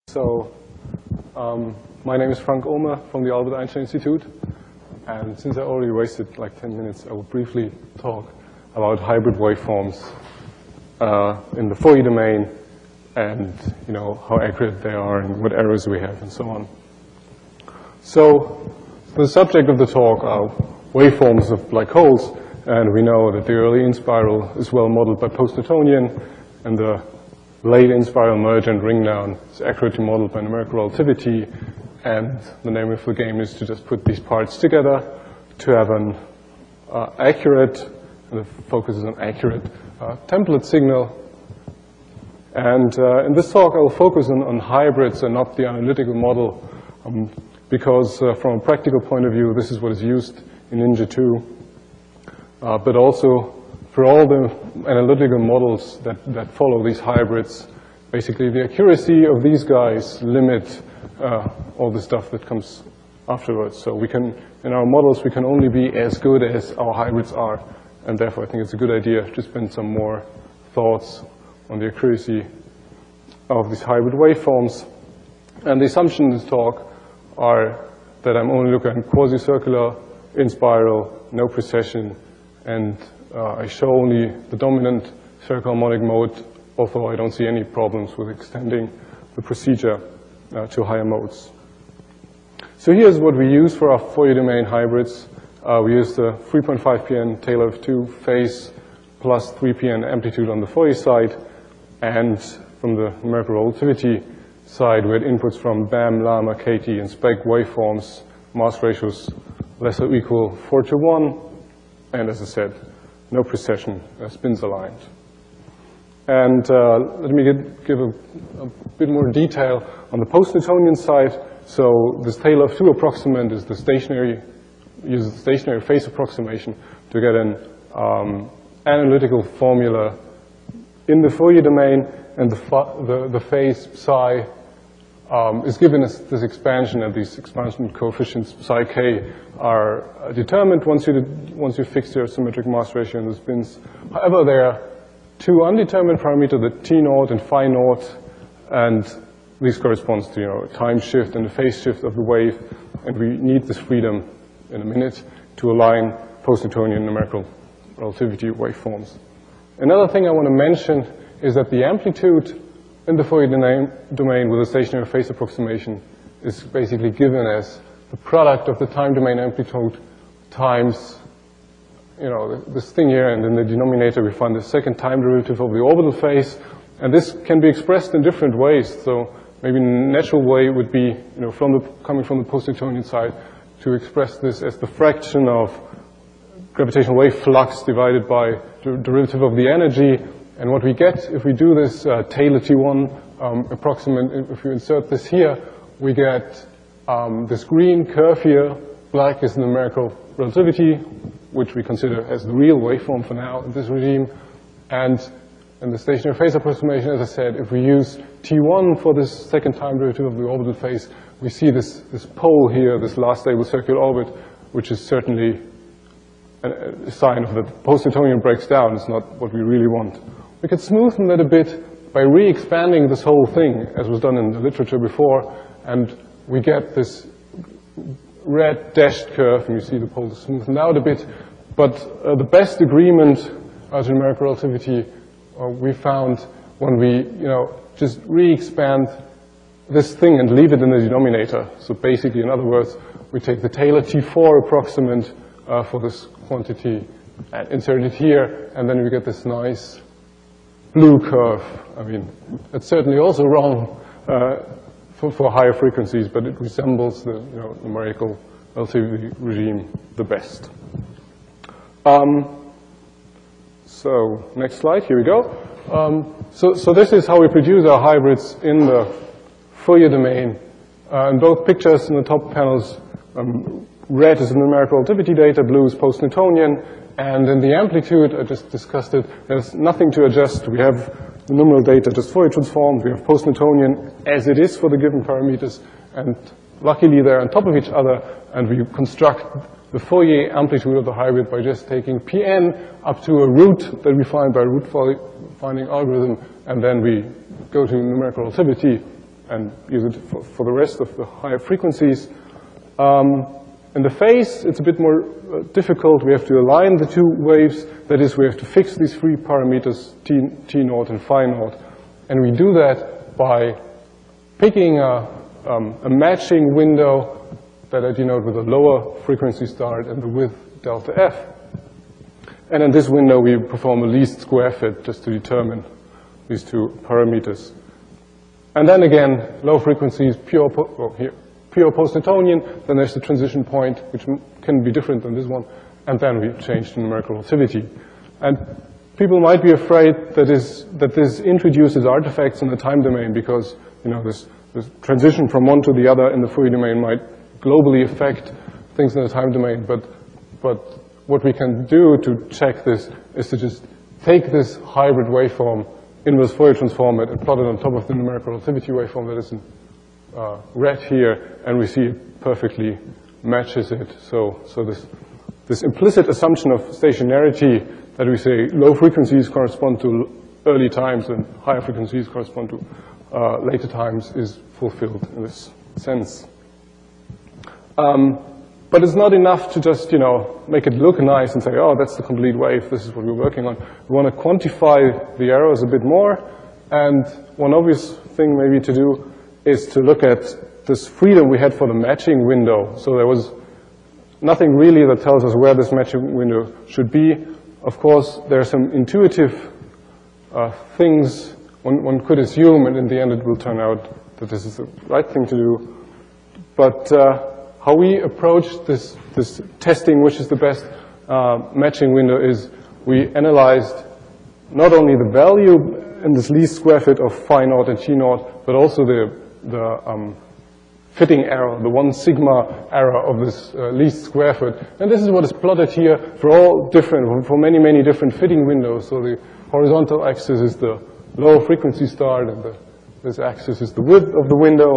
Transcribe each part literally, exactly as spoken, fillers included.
So, um, my name is Frank Ohmer from the Albert Einstein Institute, and since I already wasted like ten minutes, I will briefly talk about hybrid waveforms uh, in the Fourier domain, and you know how accurate they are and what errors we have and so on. So, the subject of the talk are waveforms of black holes, and we know that the early in-spiral is well modeled by post-Newtonian, and the late in-spiral merge and ring down is accurately modeled by numerical relativity, and the name of the game is to just put these parts together to have an uh, accurate, and the focus is on accurate, uh, template signal. And uh, in this talk I will focus on, on hybrids and not the analytical model, um, because uh, from a practical point of view this is what is used in Ninja two, uh, but also for all the analytical models that, that follow these hybrids, basically the accuracy of these guys limit uh, all the stuff that comes afterwards. So we can, in our models, we can only be as good as our hybrids are, and therefore I think it's a good idea to spend some more thoughts on the accuracy of these hybrid waveforms. And the assumptions in this talk are that I'm only looking at quasi-circular, in-spiral, no precession, and Uh, I show only the dominant spherical harmonic mode, although I don't see any problems with extending the procedure uh, to higher modes. So here's what we use for our Fourier domain hybrids. Uh, we use the three point five P N Taylor of two phase plus three P N amplitude on the Fourier side, and from the numerical relativity side we had inputs from BAM, Lama, K T, and spec waveforms, mass ratios less or equal four to one, and as I said, no precession, uh, spins aligned. And uh, let me get, give a, a bit more detail on the post-Newtonian side. So this Taylor of two approximant is the stationary, uses the stationary phase approximation to get an um, analytical formula in the Fourier domain, and the, the, the phase psi Um, is given as this expansion, and these expansion coefficients psi k are uh, determined once you, did, once you fix your symmetric mass ratio in the spins. However, there are two undetermined parameters, the T naught and phi naught, and these corresponds to you know time shift and the phase shift of the wave, and we need this freedom in a minute to align post-Newtonian numerical relativity waveforms. Another thing I want to mention is that the amplitude in the Fourier domain with a stationary phase approximation is basically given as the product of the time domain amplitude times, you know, this thing here, and in the denominator we find the second time derivative of the orbital phase, and this can be expressed in different ways. So maybe a natural way would be, you know, from the, coming from the post-Newtonian side, to express this as the fraction of gravitational wave flux divided by the derivative of the energy. And what we get, if we do this uh, Taylor T one um, approximate, if you insert this here, we get um, this green curve here. Black is numerical relativity, which we consider as the real waveform for now in this regime. And in the stationary phase approximation, as I said, if we use T one for this second time derivative of the orbital phase, we see this, this pole here, this last stable circular orbit, which is certainly a, a sign of that post-Newtonian breaks down. It's not what we really want. We could smoothen that a bit by re-expanding this whole thing, as was done in the literature before, and we get this red dashed curve, and you see the pole is smoothened out a bit. But uh, the best agreement uh, to numerical relativity uh, we found when we, you know, just re-expand this thing and leave it in the denominator. So basically, in other words, we take the Taylor T four approximant uh, for this quantity and insert it here, and then we get this nice blue curve. I mean, it's certainly also wrong uh, for, for higher frequencies, but it resembles the you know, numerical relativity regime the best. Um, so, next slide, here we go. Um, so, so this is how we produce our hybrids in the Fourier domain. Uh, in both pictures in the top panels, um, red is the numerical relativity data, blue is post-Newtonian. And in the amplitude, I just discussed it, there's nothing to adjust. We have the nominal data just Fourier transformed. We have post-Newtonian as it is for the given parameters. And luckily, they're on top of each other. And we construct the Fourier amplitude of the hybrid by just taking P n up to a root that we find by root finding algorithm. And then we go to numerical relativity and use it for, for the rest of the higher frequencies. Um, in the phase, it's a bit more uh, difficult. We have to align the two waves. That is, we have to fix these three parameters, T, T naught and phi naught. And we do that by picking a, um, a matching window that I denote with a lower frequency start and the width delta F. And in this window, we perform a least square fit just to determine these two parameters. And then again, low frequencies, pure, well, here, pure post-Newtonian. Then there's the transition point, which can be different than this one. And then we change the numerical relativity. And people might be afraid that, is, that this introduces artifacts in the time domain because, you know, this, this transition from one to the other in the Fourier domain might globally affect things in the time domain. But, but what we can do to check this is to just take this hybrid waveform, inverse Fourier transform it, and plot it on top of the numerical relativity waveform that is in uh, red here, and we see it perfectly matches it. So, so this, this implicit assumption of stationarity that we say low frequencies correspond to early times and higher frequencies correspond to uh, later times is fulfilled in this sense. Um, But it's not enough to just, you know, make it look nice and say, oh, that's the complete wave, this is what we're working on. We want to quantify the errors a bit more, and one obvious thing maybe to do is to look at this freedom we had for the matching window. So there was nothing really that tells us where this matching window should be. Of course, there are some intuitive uh, things one, one could assume, and in the end it will turn out that this is the right thing to do. But uh, how we approach this, this testing, which is the best uh, matching window, is we analyzed not only the value in this least square fit of phi naught and T naught, but also the, the um, fitting error, the one sigma error of this uh, least square foot. And this is what is plotted here for all different, for many, many different fitting windows. So the horizontal axis is the low frequency start, and the, this axis is the width of the window.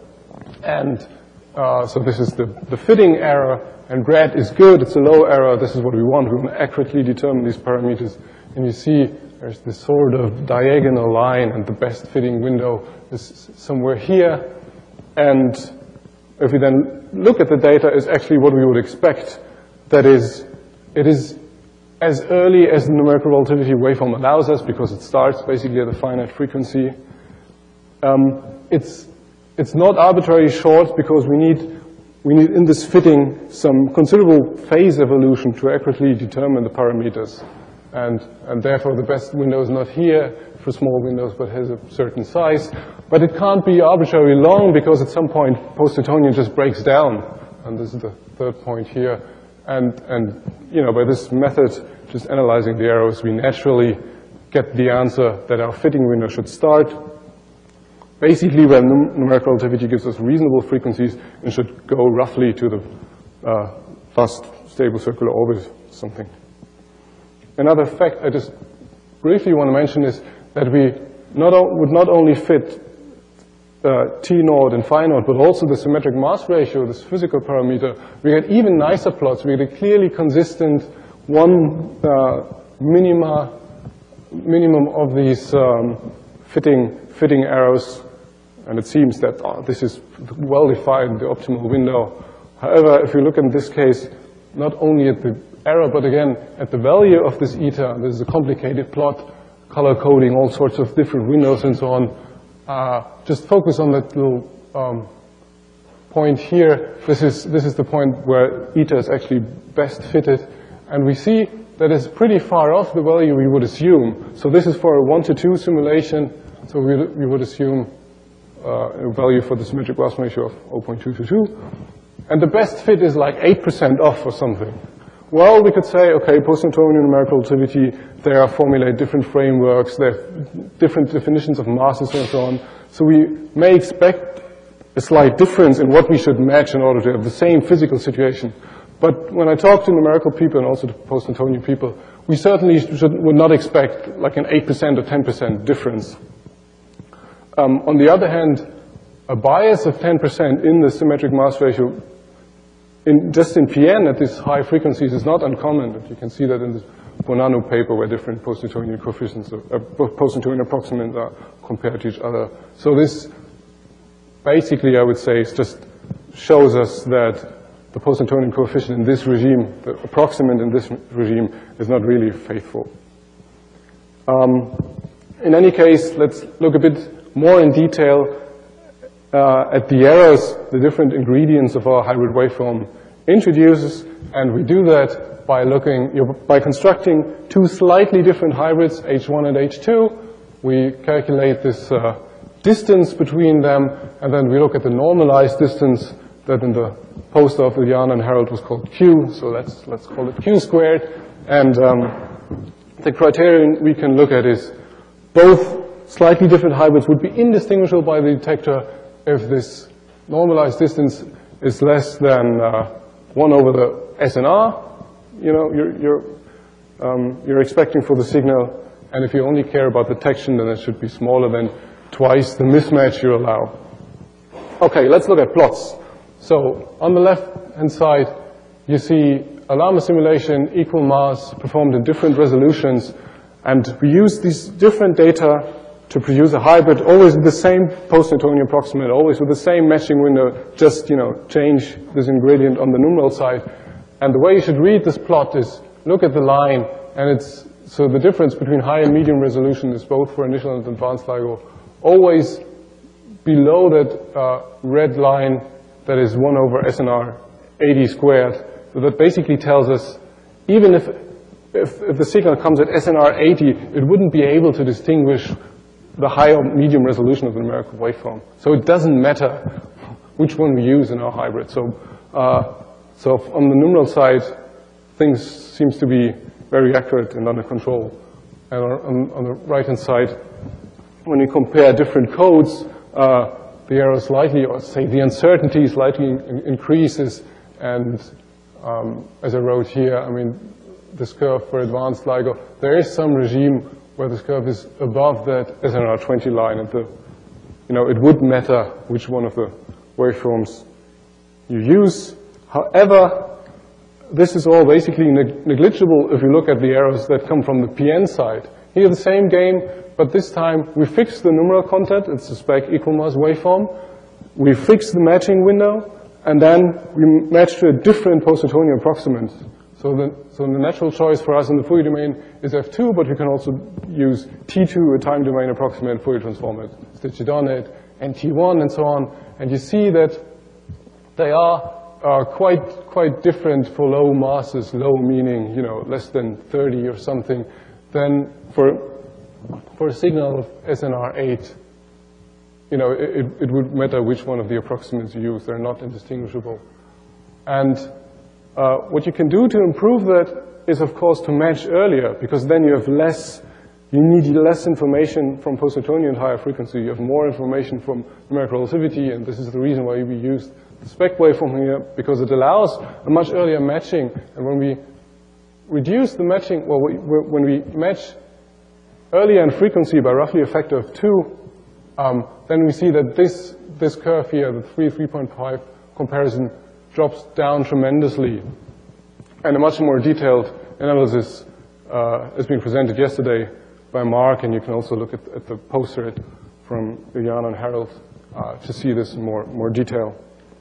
And Uh, so this is the, the fitting error, and red is good, it's a low error, this is what we want. We want to accurately determine these parameters. And you see there's this sort of diagonal line, and the best fitting window is somewhere here. And if we then look at the data, it's actually what we would expect. That is, it is as early as the numerical relativity waveform allows us, because it starts basically at a finite frequency. Um, it's It's not arbitrarily short because we need, we need in this fitting some considerable phase evolution to accurately determine the parameters. And, and therefore the best window is not here for small windows, but has a certain size. But it can't be arbitrarily long because at some point post-Newtonian just breaks down. And this is the third point here. And, and you know, by this method, just analyzing the errors, we naturally get the answer that our fitting window should start basically when num numerical relativity gives us reasonable frequencies and should go roughly to the uh, fast stable circular orbit something. Another fact I just briefly want to mention is that we not would not only fit uh, T naught and phi naught, but also the symmetric mass ratio, this physical parameter. We get even nicer plots. We get a clearly consistent one uh, minima, minimum of these um, fitting, fitting arrows. And it seems that oh, this is well-defined, the optimal window. However, if you look in this case, not only at the error, but again, at the value of this eta, this is a complicated plot, color coding, all sorts of different windows and so on. Uh, just focus on that little um, point here. This is, this is the point where eta is actually best fitted. And we see that it's pretty far off the value we would assume. So this is for a one to two simulation. So we, we would assume Uh, a value for the symmetric mass ratio of zero point two two two. And the best fit is like eight percent off or something. Well, we could say, okay, post-Newtonian numerical relativity, there are formulated different frameworks, there are different definitions of masses and so on. So we may expect a slight difference in what we should match in order to have the same physical situation. But when I talk to numerical people and also to post-Newtonian people, we certainly should, would not expect like an eight percent or ten percent difference. Um, on the other hand, a bias of ten percent in the symmetric mass ratio, in, just in P N at these high frequencies, is not uncommon. You can see that in this Bonanno paper where different post-Newtonian coefficients, uh, post-Newtonian approximants are compared to each other. So this basically, I would say, it just shows us that the post-Newtonian coefficient in this regime, the approximant in this regime, is not really faithful. Um, in any case, let's look a bit more in detail uh, at the errors the different ingredients of our hybrid waveform introduces, and we do that by looking, you know, by constructing two slightly different hybrids, H one and H two. We calculate this uh, distance between them, and then we look at the normalized distance that in the poster of Iliana and Harold was called Q, so let's, let's call it Q squared. And um, the criterion we can look at is both slightly different hybrids would be indistinguishable by the detector if this normalized distance is less than uh, one over the S N R, you know, you're, you're, um, you're expecting for the signal. And if you only care about detection, then it should be smaller than twice the mismatch you allow. Okay, let's look at plots. So on the left-hand side, you see a Llama simulation, equal mass, performed in different resolutions. And we use these different data to produce a hybrid, always with the same post-Newtonian approximate, always with the same matching window, just, you know, change this ingredient on the numeral side. And the way you should read this plot is look at the line, and it's, so the difference between high and medium resolution is both for initial and advanced LIGO, always below that uh, red line that is one over S N R eighty squared. So that basically tells us, even if, if, if the signal comes at S N R eighty, it wouldn't be able to distinguish the high or medium resolution of the numerical waveform. So it doesn't matter which one we use in our hybrid. So, uh, so on the numeral side, things seems to be very accurate and under control. And on, on the right-hand side, when you compare different codes, uh, the error slightly, or say the uncertainty slightly in increases. And um, as I wrote here, I mean, this curve for advanced LIGO, there is some regime where this curve is above that S N R twenty line, and the, you know, it would matter which one of the waveforms you use. However, this is all basically neg negligible if you look at the errors that come from the P N side. Here the same game, but this time we fix the numeral content, it's a spec equal mass waveform. We fix the matching window, and then we match to a different post-Newtonian approximant. So the, so the natural choice for us in the Fourier domain is F two, but we can also use T two, a time domain approximate Fourier transform it, stitch it on it, and T one, and so on. And you see that they are uh, quite, quite different for low masses, low meaning, you know, less than thirty or something, than for, for a signal of S N R eight. You know, it, it would matter which one of the approximates you use. They're not indistinguishable. And Uh, what you can do to improve that is, of course, to match earlier, because then you have less, you need less information from post-Newtonian higher frequency. You have more information from numerical relativity, and this is the reason why we used the spec waveform here, because it allows a much earlier matching. And when we reduce the matching, well, we, when we match earlier in frequency by roughly a factor of two, um, then we see that this, this curve here, the three, three point five comparison, drops down tremendously. And a much more detailed analysis uh, has been presented yesterday by Mark, and you can also look at, at the poster from Iliana and Harold uh, to see this in more, more detail.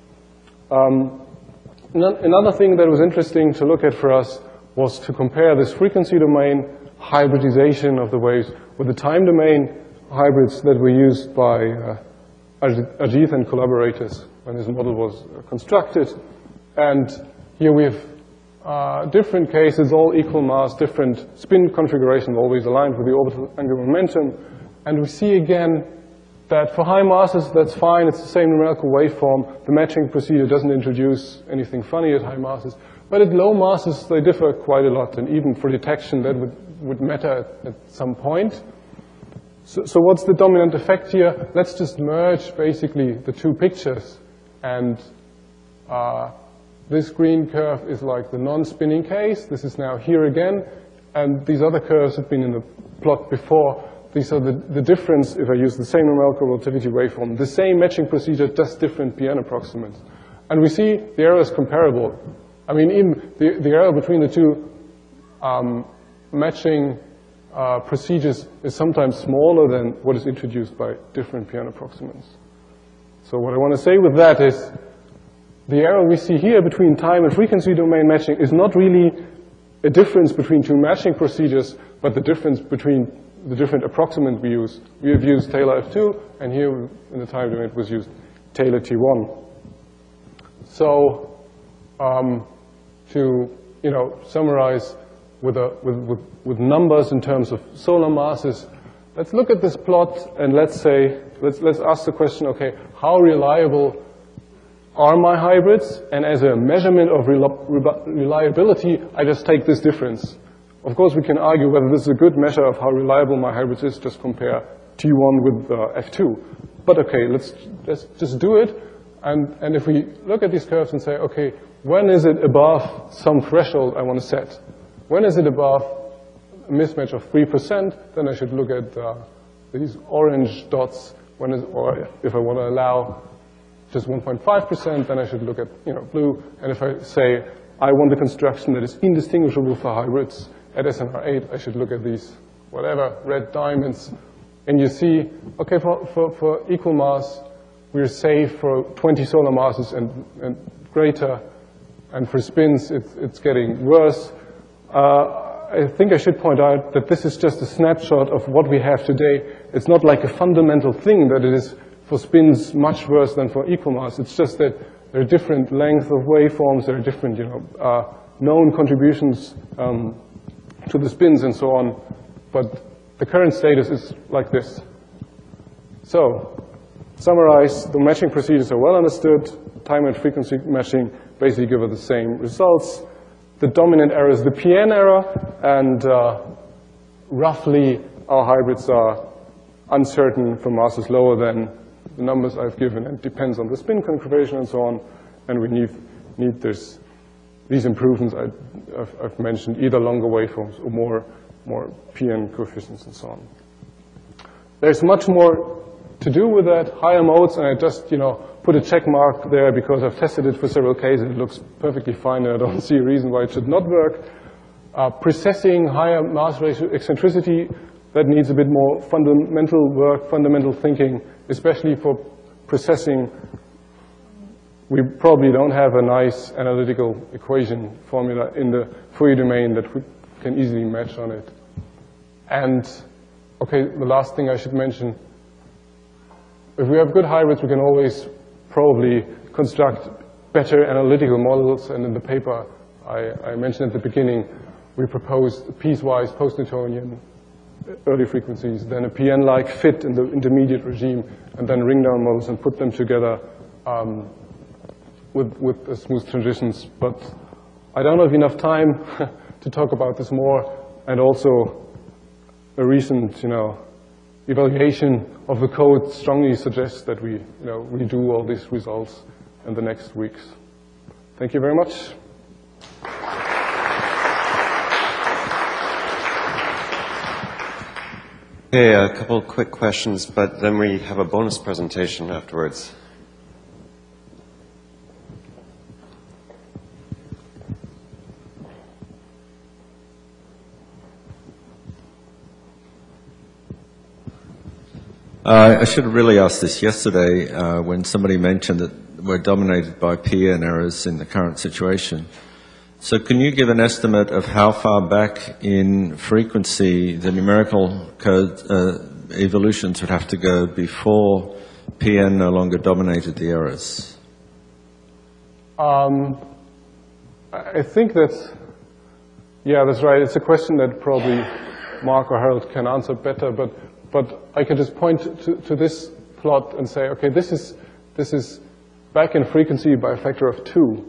Um, another thing that was interesting to look at for us was to compare this frequency domain hybridization of the waves with the time domain hybrids that were used by uh, Ajit and collaborators when this model was constructed. And here we have uh, different cases, all equal mass, different spin configurations, always aligned with the orbital angular momentum. And we see again that for high masses, that's fine. It's the same numerical waveform. The matching procedure doesn't introduce anything funny at high masses. But at low masses, they differ quite a lot. And even for detection, that would, would matter at, at some point. So, so what's the dominant effect here? Let's just merge, basically, the two pictures. And uh, this green curve is like the non-spinning case. This is now here again. And these other curves have been in the plot before. These are the, the difference if I use the same numerical relativity waveform. The same matching procedure, just different P N approximates. And we see the error is comparable. I mean, even the, the error between the two um, matching uh, procedures is sometimes smaller than what is introduced by different P N approximates. So what I want to say with that is the error we see here between time and frequency domain matching is not really a difference between two matching procedures, but the difference between the different approximant we used. We have used Taylor F two, and here in the time domain it was used Taylor T one. So um, to you know summarize with, a, with, with, with numbers in terms of solar masses, let's look at this plot and let's say let's let's ask the question: okay, how reliable are my hybrids? And as a measurement of reliability, I just take this difference. Of course, we can argue whether this is a good measure of how reliable my hybrids is. Just compare T one with uh, F two. But okay, let's, let's just do it. And, and if we look at these curves and say, okay, when is it above some threshold I want to set? When is it above a mismatch of three percent? Then I should look at uh, these orange dots. When is, or if I want to allow just one point five percent, then I should look at you know blue. And if I say I want a construction that is indistinguishable for hybrids at S N R eight, I should look at these whatever red diamonds. And you see, okay, for, for, for equal mass, we're safe for twenty solar masses and, and greater. And for spins, it's, it's getting worse. Uh, I think I should point out that this is just a snapshot of what we have today. It's not like a fundamental thing that it is for spins much worse than for equal mass. It's just that there are different lengths of waveforms, there are different you know, uh, known contributions um, to the spins and so on. But the current status is like this. So, summarize, the matching procedures are well understood. Time and frequency matching basically give us the same results. The dominant error is the P N error, and uh, roughly our hybrids are uncertain for masses lower than the numbers I've given. It depends on the spin configuration and so on, and we need, need this, these improvements I, I've, I've mentioned, either longer waveforms or more, more P N coefficients and so on. There's much more to do with that, higher modes, and I just you know, put a check mark there because I've tested it for several cases. It looks perfectly fine, and I don't see a reason why it should not work. Uh, processing higher mass ratio eccentricity, that needs a bit more fundamental work, fundamental thinking, especially for processing. We probably don't have a nice analytical equation formula in the Fourier domain that we can easily match on it. And, okay, the last thing I should mention, if we have good hybrids, we can always probably construct better analytical models, and in the paper I, I mentioned at the beginning, we proposed piecewise post-Newtonian early frequencies, then a P N-like fit in the intermediate regime, and then ring-down models and put them together um, with, with uh, smooth transitions. But I don't have enough time to talk about this more, and also a recent, you know, evaluation of the code strongly suggests that we, you know, redo all these results in the next weeks. Thank you very much. Okay, a couple of quick questions, but then we have a bonus presentation afterwards. Uh, I should have really asked this yesterday uh, when somebody mentioned that we're dominated by P N errors in the current situation. So can you give an estimate of how far back in frequency the numerical code uh, evolutions would have to go before P N no longer dominated the errors? Um, I think that's, yeah, that's right. It's a question that probably Mark or Harold can answer better, but, but I can just point to, to this plot and say, okay, this is, this is back in frequency by a factor of two.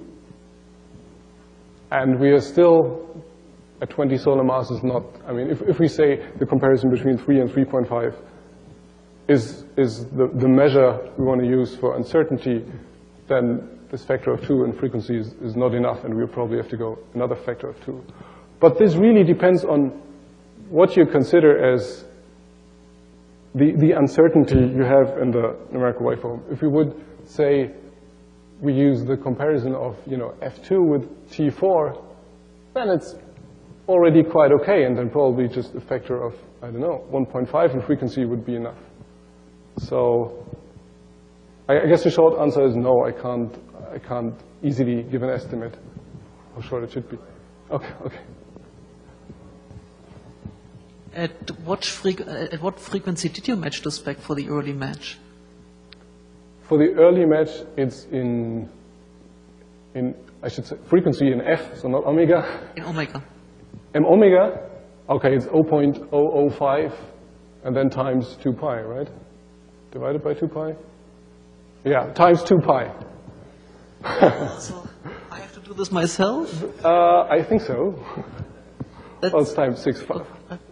And we are still at twenty solar masses, not, I mean, if, if we say the comparison between three and three point five is, is the, the measure we want to use for uncertainty, then this factor of two in frequency is, is not enough, and we'll probably have to go another factor of two. But this really depends on what you consider as the, the uncertainty you have in the numerical waveform. If we would say we use the comparison of, you know, F two with T four, then it's already quite okay, and then probably just a factor of, I don't know, one point five in frequency would be enough. So I, I guess the short answer is no, I can't, I can't easily give an estimate how short it should be. Okay, okay. At what, frequ at what frequency did you match the spec for the early match? For the early match, it's in, in I should say, frequency in F, so not omega. In omega. M omega, okay, it's zero point zero zero five, and then times two pi, right? Divided by two pi? Yeah, times two pi. So I have to do this myself? Uh, I think so. That's, Well, it's times six five.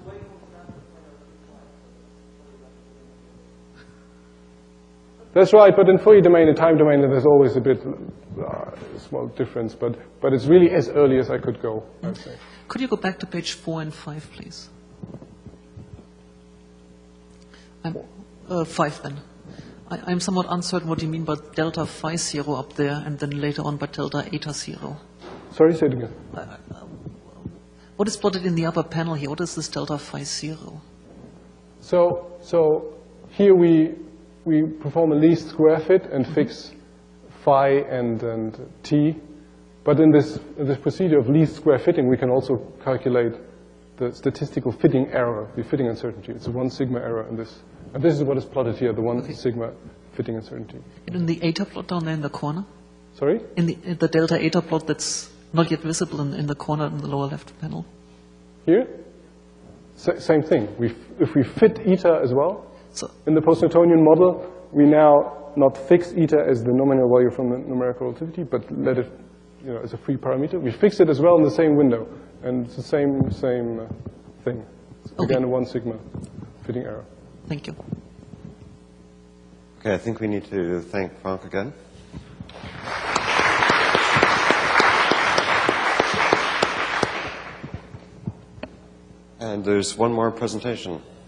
That's right, but in Fourier domain and time domain, there's always a bit uh, small difference, but, but it's really as early as I could go, I'd say. Could you go back to page four and five, please? I'm, uh, five then. I, I'm somewhat uncertain what you mean by delta phi zero up there, and then later on by delta eta zero. Sorry, say it again. What is plotted in the upper panel here? What is this delta phi zero? So, so here we, we perform a least square fit and fix phi and, and t. But in this, in this procedure of least square fitting, we can also calculate the statistical fitting error, the fitting uncertainty. It's a one sigma error in this. And this is what is plotted here, the one Okay. sigma fitting uncertainty. And in the eta plot down there in the corner? Sorry? In the, in the delta eta plot that's not yet visible in, in the corner in the lower left panel? Here? Sa same thing. We f if we fit eta as well, So, in the post-Newtonian model, we now not fix eta as the nominal value from the numerical relativity, but let it, you know, as a free parameter. We fix it as well in the same window, and it's the same same uh, thing. It's Okay. again, a one sigma fitting error. thank you. Okay, I think we need to thank Frank again. And there's one more presentation.